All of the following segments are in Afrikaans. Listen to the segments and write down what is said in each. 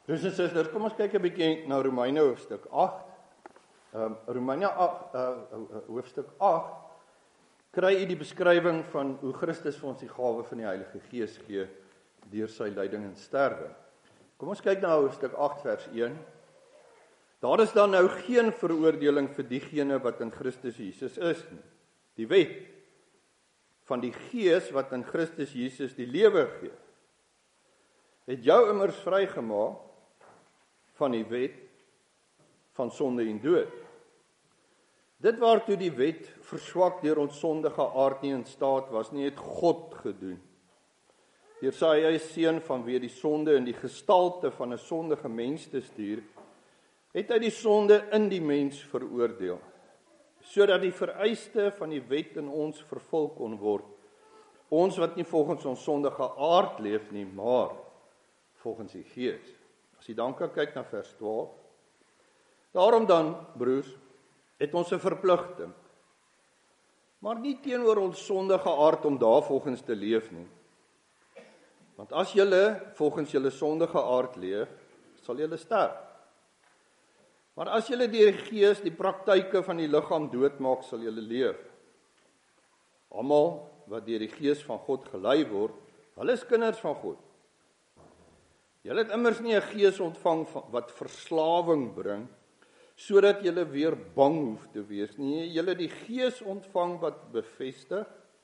Broers en susters, kom ons kyk 'n bietjie na Romeine hoofstuk 8. Romeine 8, hoofstuk 8 kry u die beskrywing van hoe Christus vir ons die gawe van die Heilige Gees gee deur sy lyding en sterwe. Kom ons kyk na hoofstuk 8 vers 1. Daar is dan nou geen veroordeling vir diegene wat in Christus Jesus is nie. Die wet van die Gees wat in Christus Jesus die lewe gee, het jou immers vrygemaak van die wet van sonde en dood. Dit waartoe die wet verswak deur ons sondige aard nie in staat was nie, het God gedoen. Deur sy eie seun vanweë die sonde in die gestalte van 'n sondige mens te stuur, het hy die sonde in die mens veroordeel, sodat die vereiste van die wet in ons vervul kon word. Ons wat nie volgens ons sondige aard leef nie, maar volgens die Gees. As jy dan kan kyk na vers 12. Daarom dan, broers, het ons 'n verpligting, maar nie teenoor ons sondige aard om daarvolgens te leef nie. Want as julle volgens julle sondige aard leef, sal julle sterf. Maar as julle deur die Gees die praktyke van die liggaam doodmaak, sal julle leef. Almal wat deur die Gees van God gelei word, hulle is kinders van God. Julle het immers nie 'n gees ontvang wat verslawing bring, sodat julle weer bang hoef te wees nie. Julle het die Gees ontvang wat bevestig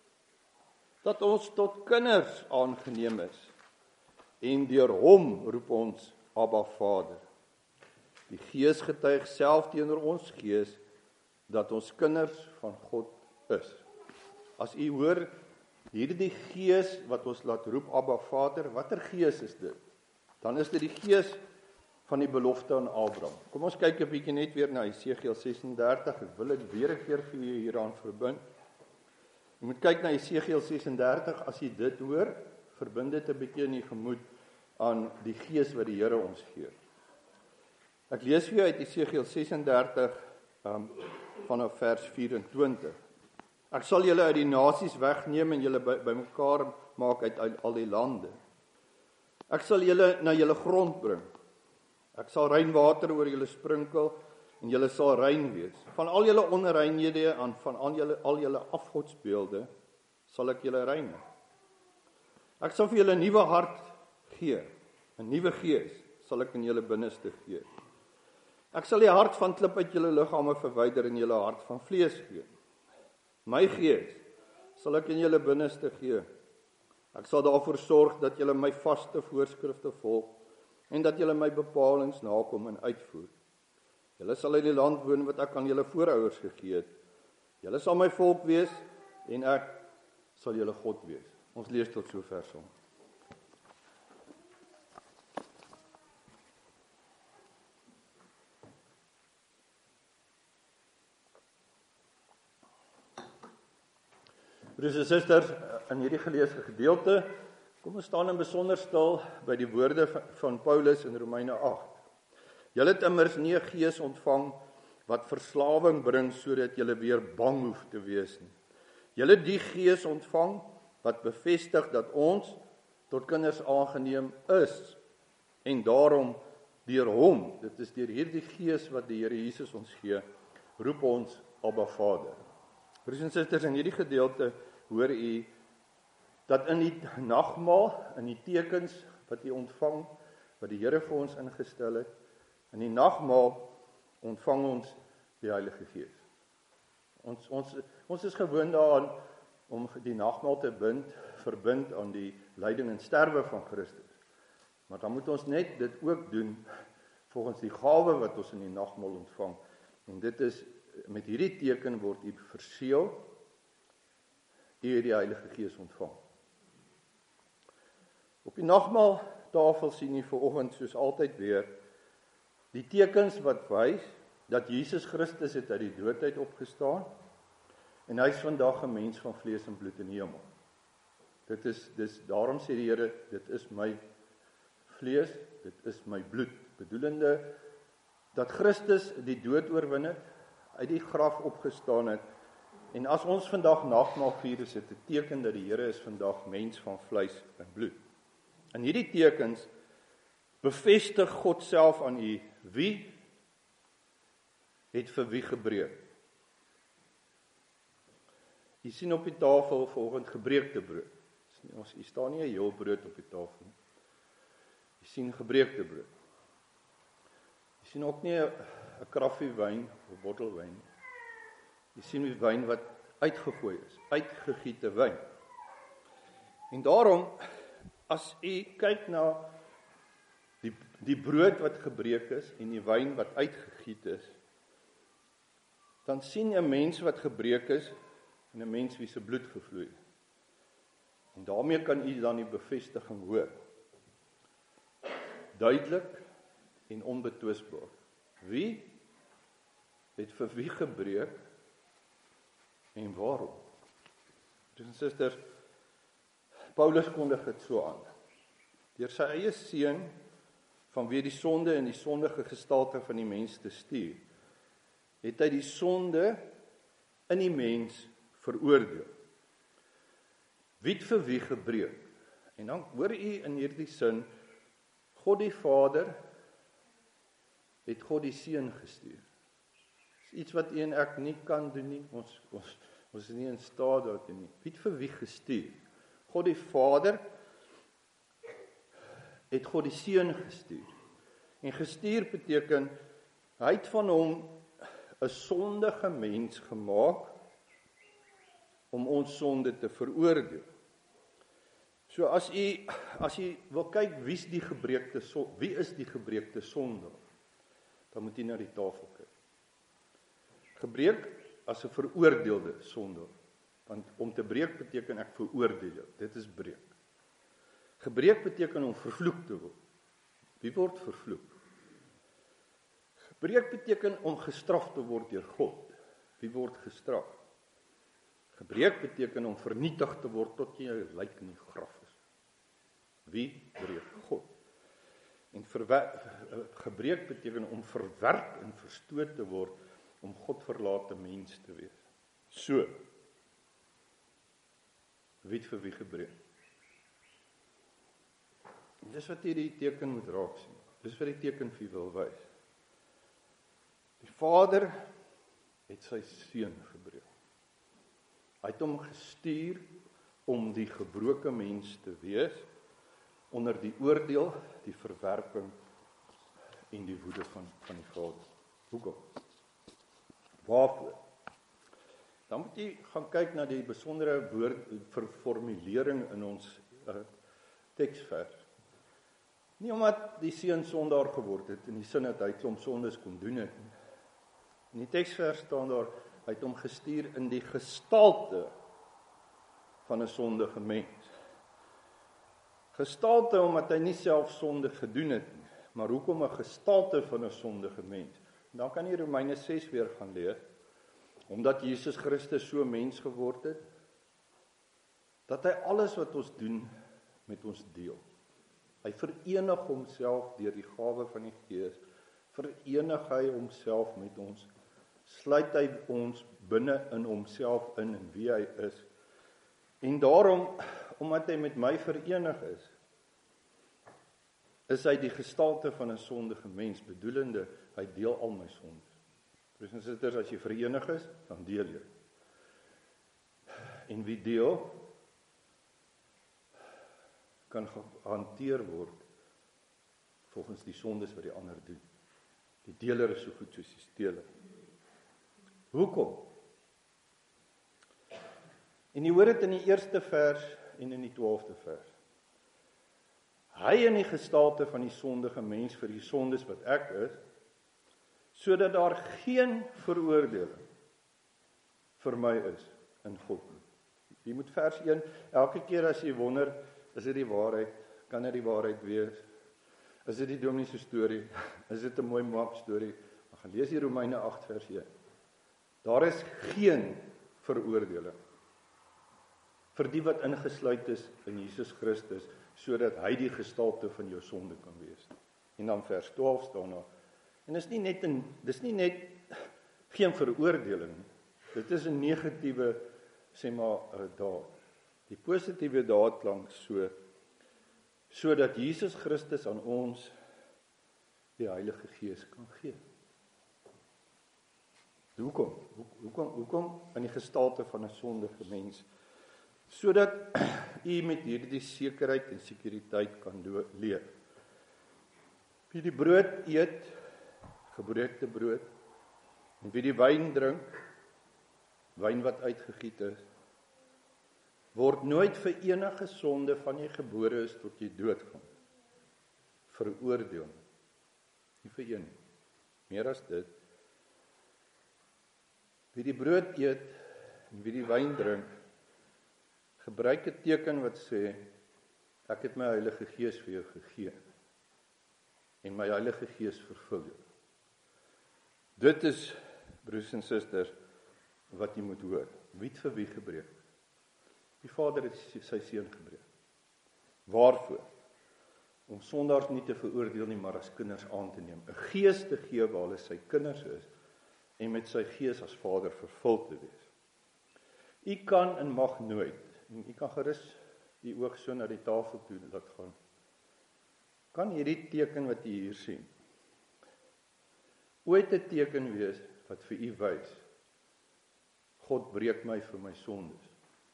dat ons tot kinders aangeneem is. En deur hom roep ons Abba Vader. Die Gees getuig self teenoor ons gees dat ons kinders van God is. As u hoor hierdie Gees wat ons laat roep Abba Vader, watter gees is dit? Dan is dit die Gees van die belofte aan Abraham. Kom ons kyk 'n bietjie net weer na Jesegiel 36. Ek wil dit weer 'n keer vir julle hieraan verbind. Jy moet kyk na Jesegiel 36 as jy dit hoor, verbind dit 'n bietjie in die gemoed aan die Gees wat die Here ons gee. Ek lees vir jou uit Jesegiel 36 vanaf vers 24. Ek sal julle uit die nasies wegneem en julle bymekaar maak uit al die lande. Ek sal julle na julle grond bring. Ek sal rein water oor julle sprinkel en julle sal rein wees. Van al julle onreinhede en van al julle afgodsbeelde sal ek julle reinig. Ek sal vir julle 'n nuwe hart gee, 'n nuwe gees sal ek in julle binneste gee. Ek sal die hart van klip uit julle liggame verwyder en julle hart van vlees gee. My gees sal ek in julle binneste gee. Ek sal daarvoor sorg dat julle my vaste voorskrifte volg en dat julle my bepalings nakom en uitvoer. Julle sal in die land woon wat ek aan julle voorouers gegee het. Julle sal my volk wees en ek sal julle God wees. Ons lees tot sover saam. Broers en susters, in hierdie geleesde gedeelte, kom ons staan in besonder stil by die woorde van Paulus in Romeine 8. Julle het immers nie 'n gees ontvang wat verslawing bring sodat julle weer bang hoef te wees nie. Julle het die Gees ontvang wat bevestig dat ons tot kinders aangeneem is en daarom deur hom, dit is deur hierdie Gees wat die Here Jesus ons gee, roep ons Abba Vader. Broers en susters, in hierdie gedeelte hoor u dat in die nagmaal, in die tekens wat u ontvang, wat die Here vir ons ingestel het, in die nagmaal ontvang ons die Heilige Gees. Ons is gewoond daaraan om die nagmaal te verbind aan die lyding en sterwe van Christus. Maar dan moet ons net dit ook doen volgens die gawe wat ons in die nagmaal ontvang. En dit is, met hierdie teken word u verseël, u het die Heilige Gees ontvang. Op die nagmaaltafel sien u vanoggend soos altyd weer die tekens wat wys dat Jesus Christus het uit die dood uit opgestaan en hy is vandag 'n mens van vlees en bloed in die hemel. Daarom sê die Here, dit is my vlees, dit is my bloed, bedoelende dat Christus die dood oorwin het, uit die graf opgestaan het, en as ons vandag nagmaal vier, is dit 'n teken dat die Here is vandag mens van vleis en bloed. En hierdie tekens bevestig God self aan u, wie het vir wie gebreek? U sien op die tafel vanoggend gebreekte brood. Hier staan nie 'n heel brood op die tafel nie. U sien gebreekte brood. U sien ook nie 'n kraffie wyn of 'n bottel wyn nie. U sien die wyn wat uitgegooi is, uitgegiete wyn. En daarom, as u kyk na die brood wat gebreek is en die wyn wat uitgegiet is, dan sien 'n mens wat gebreek is en 'n mens wie se bloed gevloei het. En daarmee kan u dan die bevestiging hoor. Duidelik en onbetwisbaar. Wie het vir wie gebreek en waarom? Broers en susters, Paulus kondig dit so aan. Deur sy eie seun, vanweë die sonde en die sondige gestalte van die mens te stuur, het hy die sonde in die mens veroordeel. Wie het vir wie gebreek? En dan hoor u in hierdie sin, God die Vader het God die Seun gestuur. Dis iets wat u en ek nie kan doen nie. Ons is nie in staat daartoe nie. Wie het vir wie gestuur? God die Vader het God die Seun gestuur. En gestuur beteken, hy het van hom 'n sondige mens gemaak om ons sonde te veroordeel. So as u wil kyk wie is die gebreekte sonde, dan moet u na die tafel kyk. Gebreek as 'n veroordeelde sonde, want om te breek beteken ek veroordeel jou, dit is breek. Gebreek beteken om vervloek te word. Wie word vervloek? Gebreek beteken om gestraf te word deur God. Wie word gestraf? Gebreek beteken om vernietig te word tot jy lijk in die graf is. Wie breek? God. En gebreek beteken om verwerp en verstoot te word, om God verlate mens te wees. So, wie het vir wie gebreek? En dis wat hier die teken moet raak sien. Dis wat die teken vir wil wys. Die Vader het sy seun gebreek. Hy het hom gestuur om die gebroke mens te wees, onder die oordeel, die verwerping en die woede van die Vader. Hoekom? Waarvoor? Dan moet jy gaan kyk na die besondere formulering in ons teksvers. Nie omdat die seun sondaar geword het, in die sin dat hy klomp sondes kon doen het. In die teksvers staan daar, hy het hom gestuur in die gestalte van 'n sondige mens. Gestalte omdat hy nie self sonde gedoen het nie, maar hoekom 'n gestalte van 'n sondige mens? Dan kan jy Romeine 6 weer gaan lees, omdat Jesus Christus so mens geword het, dat hy alles wat ons doen met ons deel. Hy verenig homself deur die gawe van die Gees, verenig hy homself met ons, sluit hy ons binne in homself in en wie hy is. En daarom, omdat hy met my verenig is hy die gestalte van 'n sondige mens, bedoelende, hy deel al my sondes. Broers en susters, as jy verenig is, dan deel jy. En wie deel, kan gehanteer word volgens die sondes wat die ander doen. Die deler is so goed soos die steler. Hoekom? En jy hoor dit in die eerste vers en in die 12de vers. Hy in die gestalte van die sondige mens vir die sondes wat ek is, sodat daar geen veroordeling vir my is in God. Jy moet vers 1, elke keer as jy wonder, is dit die waarheid, kan dit die waarheid wees, is dit die dominee se storie, is dit 'n mooi map storie, dan gaan lees jy Romeine 8 vers 1. Daar is geen veroordeling vir die wat ingesluit is in Jesus Christus, sodat hy die gestalte van jou sonde kan wees. En dan vers 12 staan daar, en dis nie net geen veroordeling, dit is 'n negatiewe, sê maar, daad. Die positiewe daad klink sodat Jesus Christus aan ons die Heilige Gees kan gee. Hoekom in die gestalte van 'n sondige mens? Sodat u met hierdie sekerheid en sekuriteit kan leef. Wie die brood eet, gebrookte brood, en wie die wyn drink, wyn wat uitgegiet is, word nooit vir enige sonde van jy gebore is tot jy doodgaan veroordeel. Nie vir een. Meer as dit. Wie die brood eet en wie die wyn drink, gebruik 'n teken wat sê, ek het my Heilige Gees vir jou gegee. En my Heilige Gees vervul jou. Dit is, broers en susters, wat jy moet hoor. Wie het vir wie gebreek? Die Vader het sy seun gebreek. Waarvoor? Om sondaars nie te veroordeel nie, maar as kinders aan te neem. 'n Gees te gee waar hulle sy kinders is, en met sy Gees as Vader vervul te wees. U kan en mag nooit, en u kan gerus die oog so na die tafel toe laat gaan, kan hierdie teken wat u hier sien, ooit 'n teken wees wat vir u wys, God breek my vir my sondes.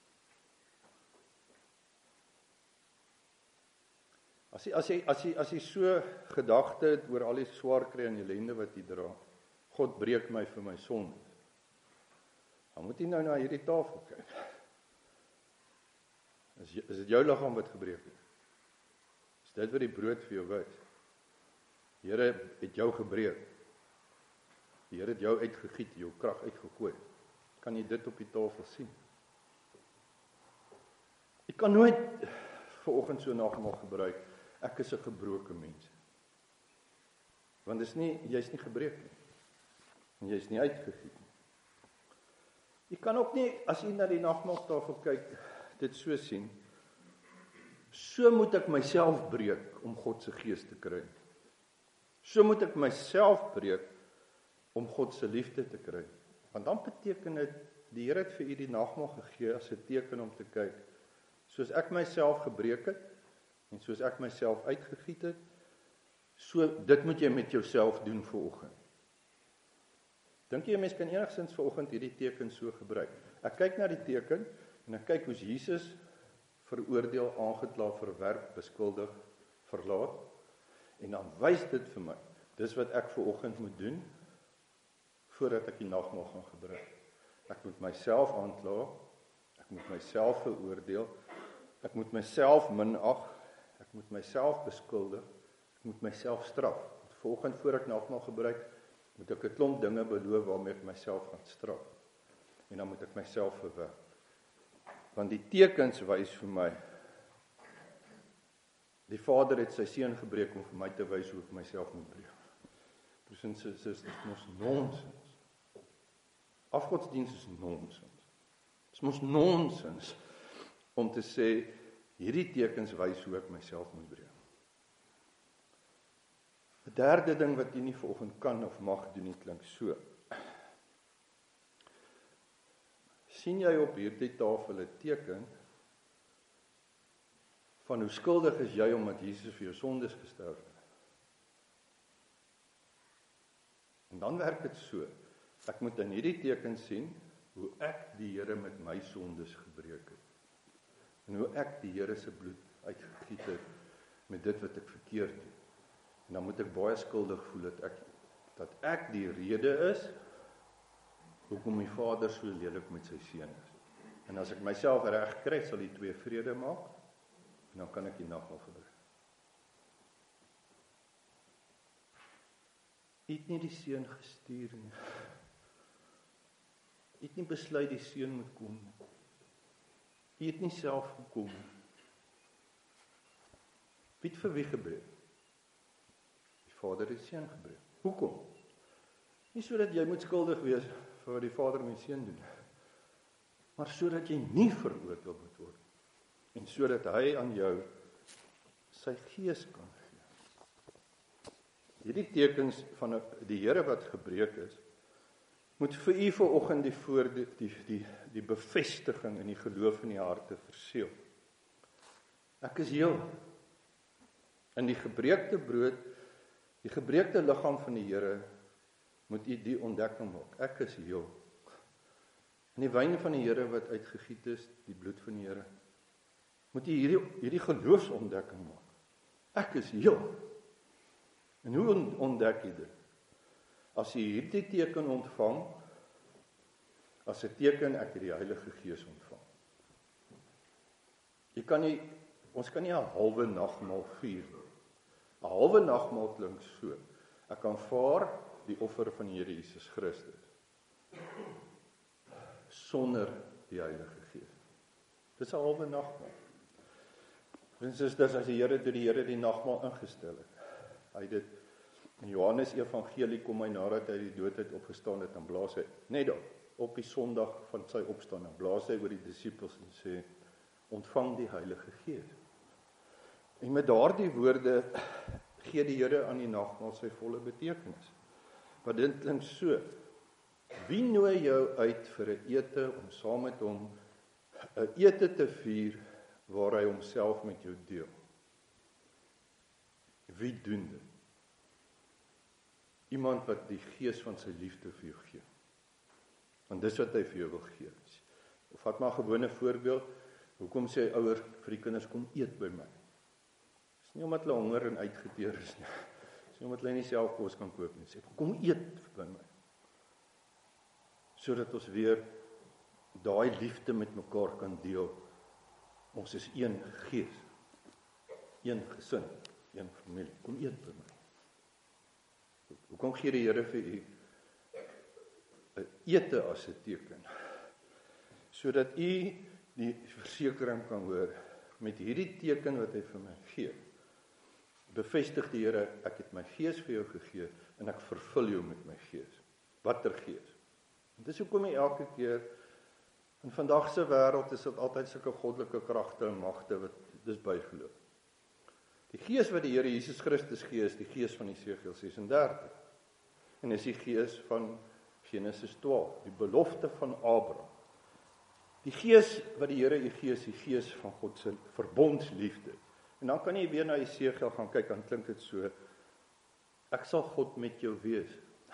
As jy so gedagte het oor al die swaar kry en ellende wat jy dra, God breek my vir my sondes, dan moet jy nou na hierdie tafel kyk. Is dit jou liggaam wat gebreek het? Is dit wat die brood vir jou wys? Die Here het jou gebreek. Die Here het jou uitgegiet, jou krag uitgegooi. Kan jy dit op die tafel sien? Ek kan nooit vanoggend so nagmaal gebruik, ek is 'n gebroke mens. Want jy's nie gebreek nie. En jy's nie uitgegiet nie. Jy kan ook nie, as jy na die nagmaaltafel kyk, dit so sien, so moet ek myself breek om God se Gees te kry. So moet ek myself breek om God se liefde te kry. Want dan beteken dit, die Here het vir u die nagmaal gegee as 'n teken om te kyk, soos ek myself gebreek het, en soos ek myself uitgegiet het, so dit moet jy met jouself doen vanoggend. Dink jy 'n mens kan enigstens vanoggend hierdie teken so gebruik? Ek kyk na die teken, en ek kyk hoe Jesus veroordeel, aangekla, verwerp, beskuldig, verlaat, en dan wys dit vir my, dis wat ek vanoggend moet doen, voordat ek die nagmaal gaan gebruik. Ek moet myself aankla, ek moet myself veroordeel, ek moet myself minag, ek moet myself beskuldig, ek moet myself straf. Vanoggend voor ek nagmaal gebruik, moet ek 'n klomp dinge beloof waarmee ek myself gaan straf. En dan moet ek myself verwerp. Want die tekens wys vir my, die Vader het sy seun gebreek om vir my te wys hoe ek myself moet breek. Broers en susters, dit is mos nonsens. Afgodsdienst is nonsens. Dit is mos nonsens om te sê, hierdie tekens wys hoe ek myself moet breek. 'n derde ding wat jy nie vanoggend kan of mag doen nie, klink so. Sien jy op hierdie tafel 'n teken van hoe skuldig is jy omdat Jesus vir jou sondes gesterf het? En dan werk dit so. Ek moet in hierdie teken sien hoe ek die Here met my sondes gebreek het. En hoe ek die Here se bloed uitgegiet het met dit wat ek verkeerd doen. En dan moet ek baie skuldig voel dat ek die rede is hoekom my Vader so lelik met sy seun is. En as ek myself reg kry, sal die twee vrede maak, en dan kan ek die nagmaal gebruik. U het nie die seun gestuur nie. U het nie besluit die seun moet kom nie. U het nie self gekom nie. Wie het vir wie gebreek? Die Vader het die seun gebreek. Hoekom? Nie sodat jy moet skuldig wees vir wat die Vader met die seun doen, maar sodat jy nie veroordeel moet word, en sodat hy aan jou sy Gees kan gee. Hierdie tekens van die Here wat gebreek is, moet vir u vanoggend die bevestiging en die geloof in die harte verseël. Ek is heel. In die gebreekte brood Die gebreekte liggaam van die Here moet u die ontdekking maak. Ek is heel. En die wyn van die Here wat uitgegiet is, die bloed van die Here, moet u hierdie geloofsontdekking maak. Ek is heel. En hoe ontdek jy dit? As jy hierdie teken ontvang, as 'n teken ek het die Heilige Gees ontvang. Ons kan nie 'n halwe nagmaal vier nie. 'n Halwe nagmaal klink so. Ek aanvaar die offer van die Here Jesus Christus sonder die Heilige Gees. Dis 'n halwe nagmaal. Dis as die Here die nagmaal ingestel het. Hy het dit in Johannes Evangelie kom hy nadat hy die dood het opgestaan het, dan blaas hy net daar op die Sondag van sy opstanding, blaas hy oor die disippels en sê, ontvang die Heilige Gees. En met daardie woorde gee die Here aan die nagmaal sy volle betekenis. Want dit klink so, wie nooi jou uit vir 'n ete om saam met hom 'n ete te vier waar hy homself met jou deel? Wie doen dit? Iemand wat die gees van sy liefde vir jou gee. Want dis wat hy vir jou wil gee. Of vat maar 'n gewone voorbeeld, hoekom sê ouers vir die kinders, kom eet by my? Dis nie omdat hulle honger en uitgeteer is nie. Dis nie omdat hulle nie self kos kan koop nie. Sê, kom eet by my. Sodat ons weer daai liefde met mekaar kan deel. Ons is een gees, een gesin, een familie. Kom eet by my. Hoekom gee die Here vir u 'n ete as 'n teken? Sodat u die versekering kan hoor, met hierdie teken wat hy vir my gee, bevestig die Here, ek het my gees vir jou gegee, en ek vervul jou met my gees. Watter gees? En dis hoekom hy elke keer, in vandag se wêreld is dit altyd sulke goddelike kragte en magte, wat dis bygeloof. Die gees wat die Here Jesus Christus gee, is die gees van Esegiel 36. En is die gees van Genesis 12, die belofte van Abraham. Die gees wat die Here u gee, is die gees van God se verbondsliefde. En dan kan jy weer na Esegiel gaan kyk, dan klink dit so, ek sal God met jou wees.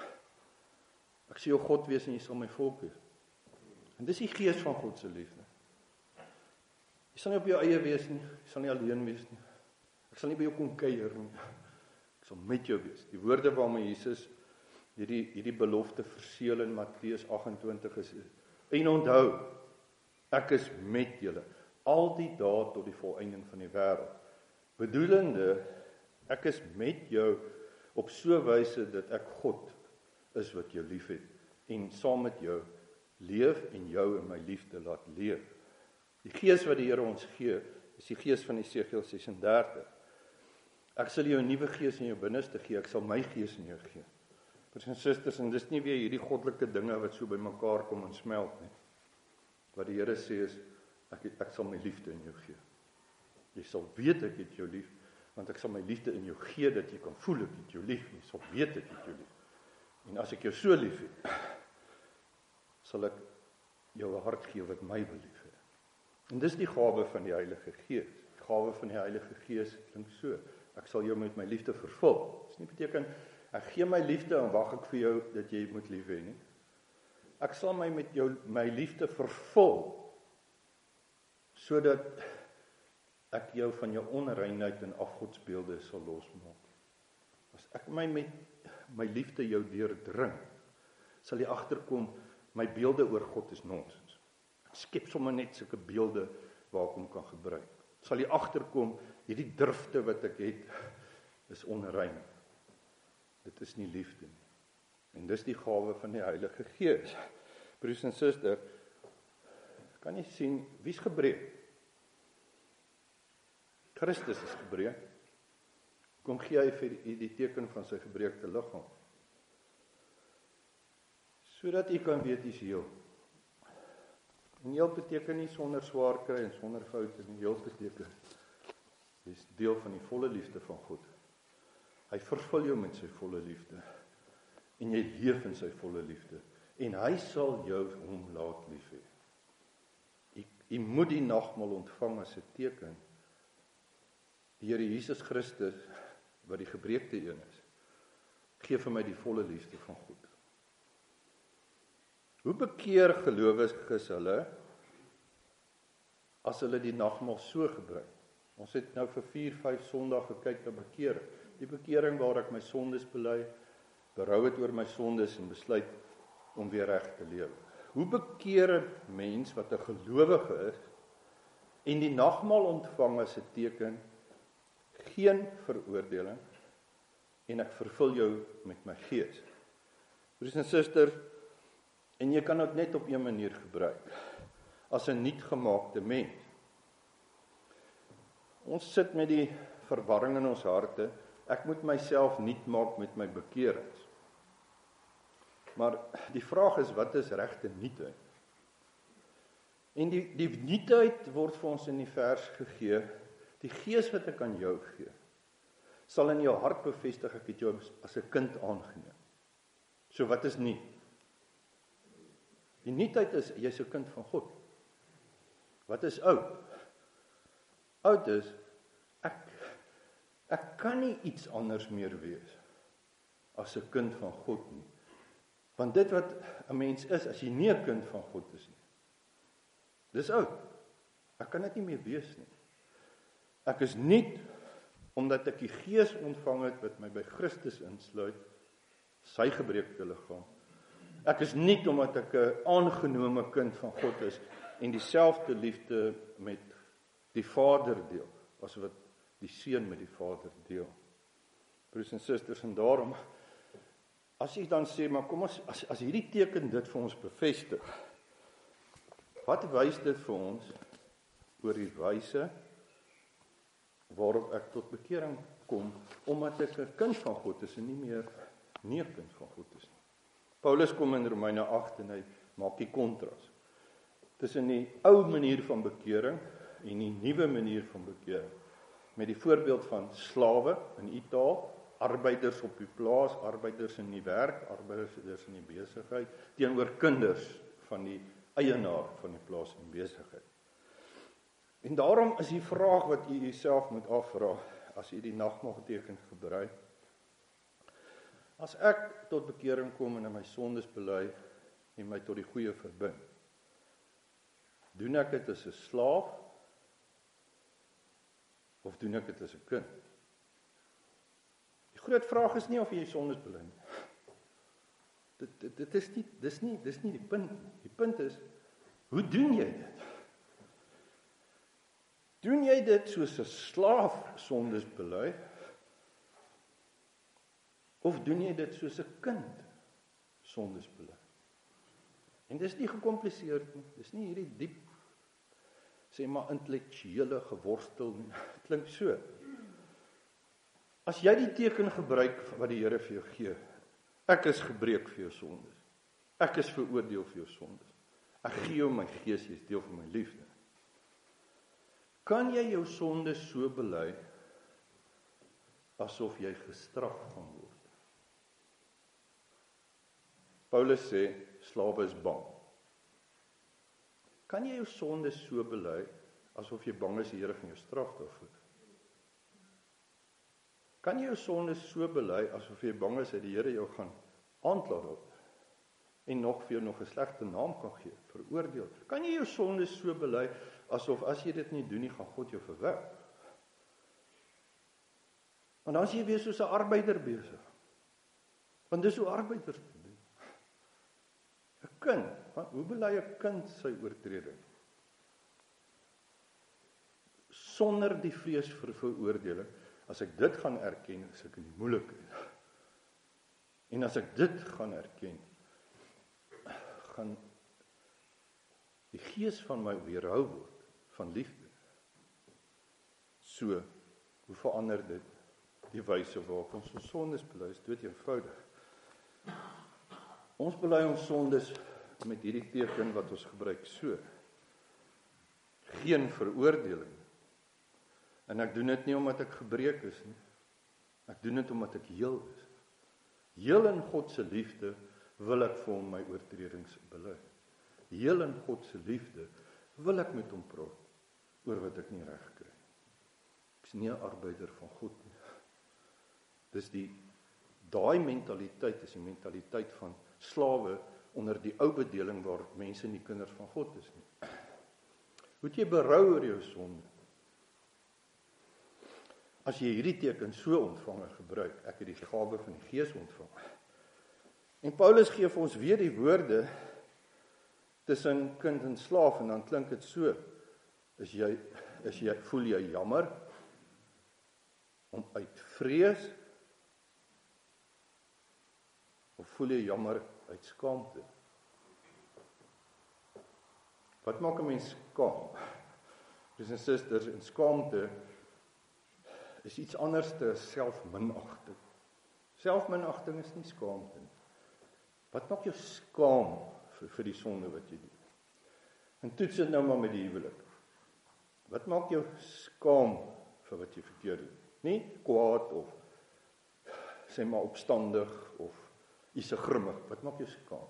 Ek sal jou God wees en jy sal my volk wees. En dis die gees van God se liefde. Jy sal nie op jou eie wees nie, jy sal nie alleen wees nie. Ek sal nie by jou kom kuier nie. Ek sal met jou wees. Die woorde waarmee Jesus hierdie belofte verseël in Matteus 28 is, en onthou, ek is met julle al die dae tot die volëinding van die wêreld. Bedoelende, ek is met jou op so 'n wyse dat ek God is wat jou liefhet en saam met jou leef en jou in my liefde laat leef. Die gees wat die Here ons gee, is die gees van Esegiel 36. Ek sal jou 'n nuwe gees in jou binneste gee, ek sal my gees in jou gee. Broers en susters, en dis nie weer hierdie goddelike dinge wat so by mekaar kom en smelt nie. Wat die Here sê is, ek sal my liefde in jou gee. Jy sal weet ek het jou lief, want ek sal my liefde in jou gee, dat jy kan voel ek het jou lief. Jy sal weet ek het jou lief. En as ek jou so lief het, sal ek jou 'n hart gee wat my wil lief het. En dis die gawe van die Heilige Gees. Die gawe van die Heilige Gees klink so, ek sal jou met my liefde vervul. Dit nie beteken, ek gee my liefde en wag ek vir jou dat jy moet lief hê nie. Ek sal met jou my liefde vervul, sodat ek jou van jou onreinheid en afgodsbeelde sal losmaak. As ek met my liefde jou deurdring, sal jy agterkom, my beelde oor God is nonsens. Ek skep sommer net sulke beelde waar ek hom kan gebruik. Sal jy agterkom, hierdie drifte wat ek het, is onrein. Dit is nie liefde nie. En dis die gawe van die Heilige Gees. Broers en susters, kan jy sien, wie's gebreek? Christus is gebreek. Kom gee hy vir die teken van sy gebreekte liggaam. Sodat jy kan weet hy's heel. En heel beteken nie sonder swaar kry en sonder foute nie. Heel beteken, jy's deel van die volle liefde van God. Hy vervul jou met sy volle liefde. En jy leef in sy volle liefde. En hy sal jou hom laat lief hê. Jy moet die nagmaal ontvang as 'n teken. Die Here Jesus Christus, wat die gebreekte een is, gee vir my die volle liefde van God. Hoe bekeer gelowiges hulle, as hulle die nagmaal so gebruik? Ons het nou vir 4-5 Sondae gekyk na bekering. Die bekering waar ek my sondes bely, berou het oor my sondes en besluit om weer reg te lewe. Hoe bekeer 'n mens wat 'n gelowige is en die nagmaal ontvang as 'n teken, geen veroordeling en ek vervul jou met my gees? Broers en susters, en jy kan dit net op een manier gebruik, as 'n nuutgemaakte mens. Ons sit met die verwarring in ons harte, ek moet myself nuut maak met my bekerings. Maar die vraag is, wat is regte nuutheid? En die nuutheid word vir ons in die vers gegee, die gees wat ek aan jou gee, sal in jou hart bevestig, ek het jou as 'n kind aangeneem. So wat is nuut? Die nuutheid is, jy's 'n kind van God. Wat is oud? Oud is, ek kan nie iets anders meer wees as 'n kind van God nie. Want dit wat 'n mens is, as jy nie 'n kind van God is nie, dis oud. Ek kan dit nie meer wees nie. Ek is nuut, omdat ek die gees ontvang het, wat my by Christus insluit, sy gebreekte liggaam. Ek is nuut, omdat ek 'n aangenome kind van God is, en dieselfde liefde met die Vader deel, as wat die Seun met die Vader deel. Broers en susters, en daarom, as jy dan sê, maar kom ons, as hierdie teken dit vir ons bevestig, wat wys dit vir ons oor die wyse waarop ek tot bekering kom, omdat ek 'n kind van God is en nie 'n kind van God is nie. Paulus kom in Romeine 8 en hy maak die kontras tussen die ou manier van bekering en die nuwe manier van bekering, met die voorbeeld van slawe in u taal, arbeiders op die plaas, arbeiders in die werk, arbeiders in die besigheid, teenoor kinders van die eienaar van die plaas en besigheid. En daarom is die vraag wat u jouself moet afvra, as u die nagmaalteken gebruik, as ek tot bekering kom en my sondes bely en my tot die goeie verbind, doen ek dit as 'n slaaf, of doen ek dit as 'n kind? Die groot vraag is nie of jy sondes bely nie. Dis nie die punt nie. Die punt is, hoe doen jy dit? Doen jy dit soos 'n slaaf sondes bely, of doen jy dit soos 'n kind sondes bely? En dis nie gekompliseerd nie, dis nie hierdie diep, sê maar intellektuele geworstel nie, klink so. As jy die teken gebruik wat die Here vir jou gee, ek is gebreek vir jou sondes, ek is veroordeel vir jou sondes, ek gee jou my gees, jy is deel van my liefde. Kan jy jou sondes so bely, asof jy gestraf gaan word? Paulus sê, slawe is bang. Kan jy jou sondes so bely, asof jy bang is die Here gaan jou straf daarvoor? Kan jy jou sondes so bely, asof jy bang is dat die Here jou gaan aankla daaroor, en nog vir jou nog 'n slegte naam kan gee, veroordeel? Kan jy jou sondes so bely, asof as jy dit nie doen nie, gaan God jou verwerp? Want dan is jy weer soos 'n arbeider besig. Want dis hoe arbeiders doen. 'n Kind, hoe bely 'n kind sy oortreding? Sonder die vrees vir veroordeling. As ek dit gaan erken, is ek in die moeilikheid. En as ek dit gaan erken, gaan die gees van my weerhou word van liefde. So, hoe verander dit die wyse waarop ons sondes bely? Is dood eenvoudig. Ons bely ons sondes met hierdie teken wat ons gebruik so. Geen veroordeling. En ek doen dit nie omdat ek gebreek is nie. Ek doen dit omdat ek heel is. Heel in God se liefde wil ek vir hom my oortredings bely. Heel in God se liefde wil ek met hom praat oor wat ek nie reg kry. Ek is nie 'n arbeider van God nie. Dis Daai mentaliteit is die mentaliteit van slawe onder die ou bedeling waar mense nie kinders van God is nie. Moet jy berou oor jou sonde? As jy hierdie teken so ontvang en gebruik, ek het die gawe van die Gees ontvang. En Paulus gee vir ons weer die woorde tussen kind en slaaf, en dan klink dit so, voel jy jammer om uit vrees, of voel jy jammer uit skaamte? Wat maak 'n mens skaam? Broers en susters, en skaamte is iets anders as selfminagting. Selfminagting is nie skaamte nie. Wat maak jou skaam vir die sonde wat jy doen? En toets dit nou maar met die huwelik. Wat maak jou skaam vir wat jy verkeerd doen? Nie kwaad of sê maar opstandig of iets grimmig. Wat maak jou skaam?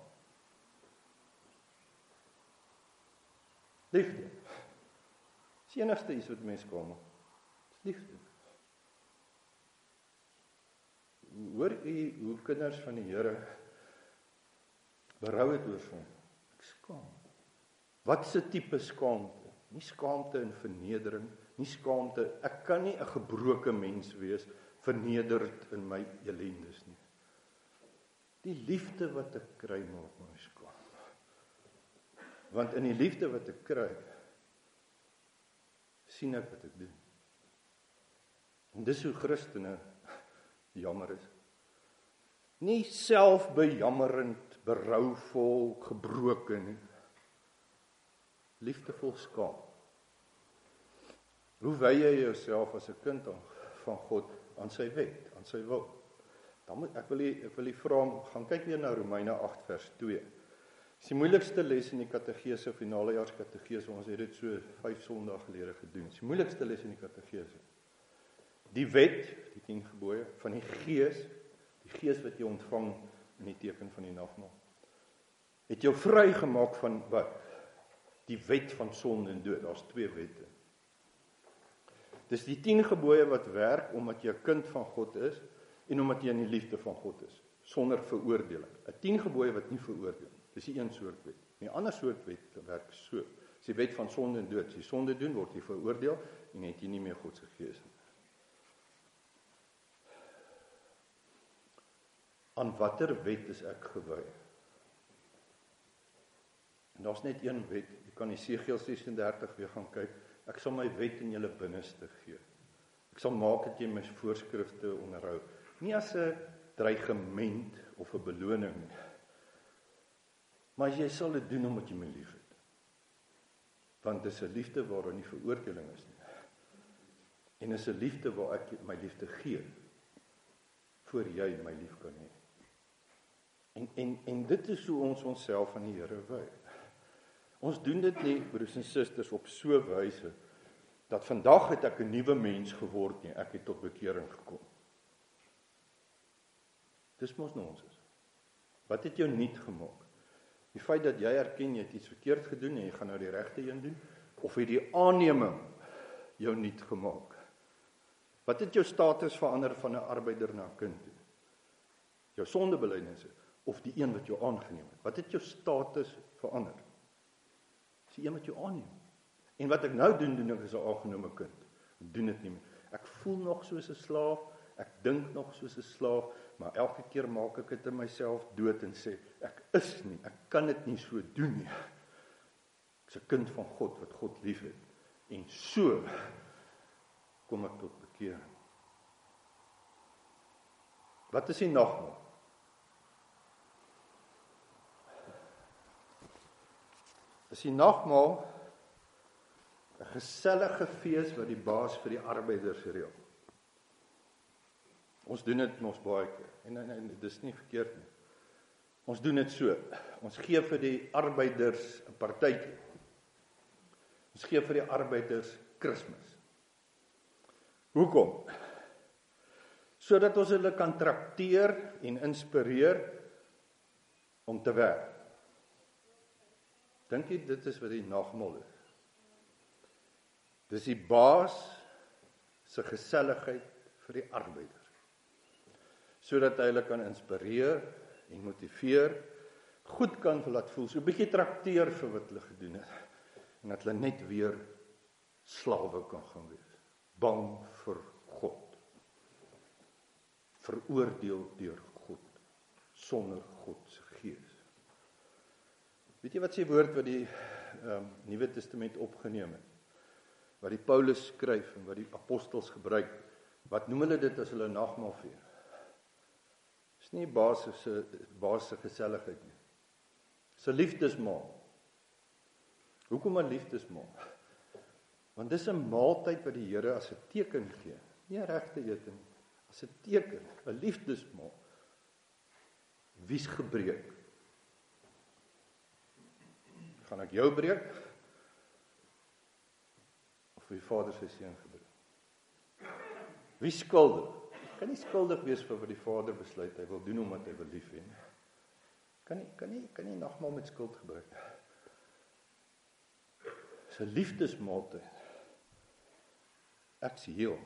Liefde. Dis die enigste iets wat mense skaam maak. Dis liefde. Hoor u hoe kinders van die Here berou het oor sonde? Ek skaam. Wat is 'n tipe skaamte? Nie skaamte in vernedering, nie skaamte, ek kan nie 'n gebroke mens wees, vernederd in my elendes nie. Die liefde wat ek kry maak my skaam. Want in die liefde wat ek kry, sien ek wat ek doen. En dis hoe Christene jammer is. Nie selfbejammerend, berouvol, gebroken nie. Liefdevol skaam. Hoe wy jy jouself as 'n kind van God aan sy wet, aan sy wil? Dan moet ek wil vra, gaan kyk weer na Romeine 8 vers 2. Dis die moeilikste les in die katekese, finalejaars katekese, ons het dit so 5 Sondae gelede gedoen. Dis die moeilikste les in die katekese. Die wet, die 10 gebooie van die Gees wat jy ontvang in die teken van die nagmaal, het jou vrygemaak van wat? Die wet van sonde en dood. Daar's 2 wette. Dis die 10 gebooie wat werk omdat jy 'n kind van God is en omdat jy in die liefde van God is, sonder veroordeling. 'n 10 gebooie wat nie veroordeel. Dis die een soort wet. 'n ander soort wet werk so. Dis die wet van sonde en dood. As jy sonde doen, word jy veroordeel en het jy nie meer God se Gees nie. Aan watter wet is ek gewy? En daar's net een wet. Jy kan Esegiel 36 weer gaan kyk. Ek sal my wet in julle binneste gee. Ek sal maak dat jy my voorskrifte onderhou. Nie as 'n dreigement of 'n beloning nie. Maar jy sal dit doen omdat jy my liefhet. Want dis 'n liefde waar daar nie veroordeling is nie. En is 'n liefde waar ek my liefde gee voor jy my lief kan hê. En dit is hoe ons onsself aan die Here wy. Ons doen dit nie, broers en susters, op so 'n wyse dat vandag het ek 'n nuwe mens geword nie, ek het tot bekering gekom. Dis mos nonsens. Wat het jou nuut gemaak? Die feit dat jy erken jy het iets verkeerd gedoen en jy gaan nou die regte een doen, of het die aanneming jou nuut gemaak? Wat het jou status verander van 'n arbeider na 'n kind toe? Jou sondebelydenisse of die een wat jou aangeneem het? Wat het jou status verander? Dis die een wat jou aanneem. En wat ek nou doen ek as 'n aangenome kind. Ek doen dit nie meer. Ek voel nog soos 'n slaaf, ek dink nog soos 'n slaaf, maar elke keer maak ek dit in myself dood en sê, ek is nie, ek kan dit nie so doen nie. Ek is 'n kind van God wat God liefhet. En so kom ek tot bekering. Wat is die nagmaal? Is die nagmaal 'n gesellige fees wat die baas vir die arbeiders reël. Ons doen dit mos baie keer. En dis nie verkeerd nie. Ons doen dit so. Ons gee vir die arbeiders 'n partytjie. Ons gee vir die arbeiders Kersfees. Hoekom? Sodat ons hulle kan trakteer en inspireer om te werk. Dink jy dit is wat die nagmaal is? Dis die baas se geselligheid vir die arbeiders. sodat hy hulle kan inspireer en motiveer, goed kan laat voel, so 'n bietjie trakteer vir wat hulle gedoen het, en dat hulle net weer slawe kan gaan wees, bang vir God, veroordeel deur God, sonder God se gees. Weet jy wat sê woord wat die Nuwe Testament opgeneem het, wat die Paulus skryf en wat die apostels gebruik, wat noem hulle dit as hulle nagmaal vier? Dis nie basiese geselligheid nie. Dis 'n liefdesmaal. Hoekom 'n liefdesmaal? Want dis 'n maaltyd wat die Here as 'n teken gee, nie 'n regte ete nie, as 'n teken, 'n liefdesmaal. Wie's gebreek? Gaan ek jou breek? Of die Vader sy seun gebreek? Wie skuldig? Kan nie skuldig wees vir wat die Vader besluit hy wil doen omdat hy wil lief hê. Kan nie nagmaal met skuld gebruik. Dis 'n liefdesmaaltyd. Ek's heel.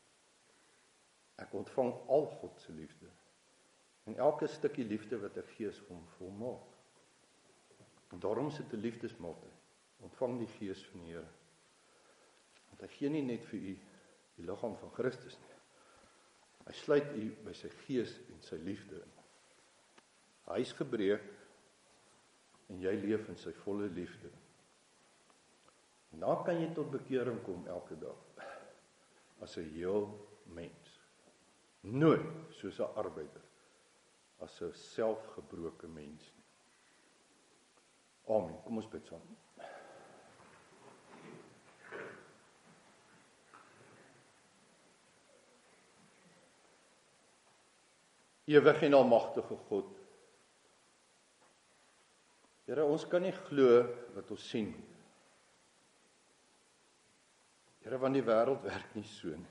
Ek ontvang al God se liefde. En elke stukkie liefde wat ek gee is vir hom volmaak. En daarom is dit 'n liefdesmaaltyd. Ontvang die Gees van die Here. Want hy gee nie net vir u die liggaam van Christus nie. Hy sluit u by sy Gees en sy liefde in. Hy is gebreek en jy leef in sy volle liefde. En dan kan jy tot bekering kom elke dag as 'n heel mens. Nooit soos 'n arbeider, as 'n selfgebroke mens nie. Amen. Kom ons bid saam. Ewige en almagtige God. Here, ons kan nie glo wat ons sien nie. Here, want die wêreld werk nie so nie.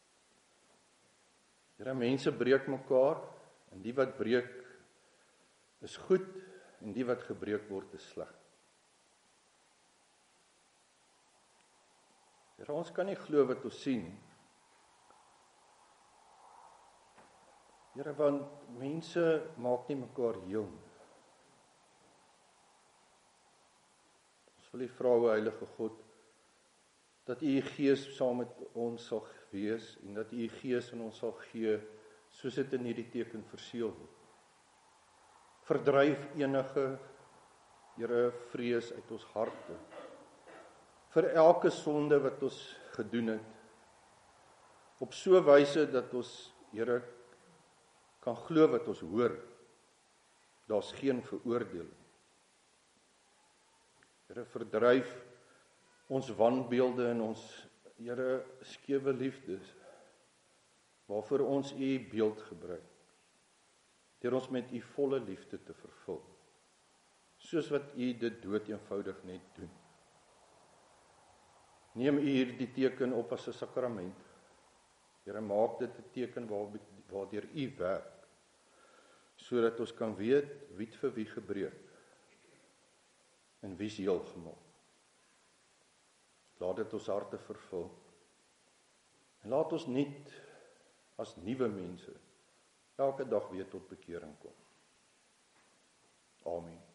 Here, mense breek mekaar en die wat breek is goed en die wat gebreek word is sleg. Here, ons kan nie glo wat ons sien nie. Here, want mense maak nie mekaar heel nie. Ons wil U vra, o Heilige God, dat U Gees saam met ons sal wees en dat U Gees in ons sal gee, soos dit in hierdie teken verseël word. Verdryf enige, Here, vrees uit ons harte. Vir elke sonde wat ons gedoen het, op so 'n wyse dat ons, Here, kan glo wat ons hoor. Daar's geen veroordeling. Here, verdryf ons wanbeelde en ons, Here, skewe liefdes, waarvoor ons U beeld gebruik, deur ons met U volle liefde te vervul, soos wat U dit dood eenvoudig net doen. Neem U hierdie teken op as 'n sakrament. Here, maak dit 'n teken waardeur U werk, sodat ons kan weet wie vir wie gebreek en wie's heel gemaak. Laat dit ons harte vervul. En laat ons nie as nuwe mense elke dag weer tot bekering kom. Amen.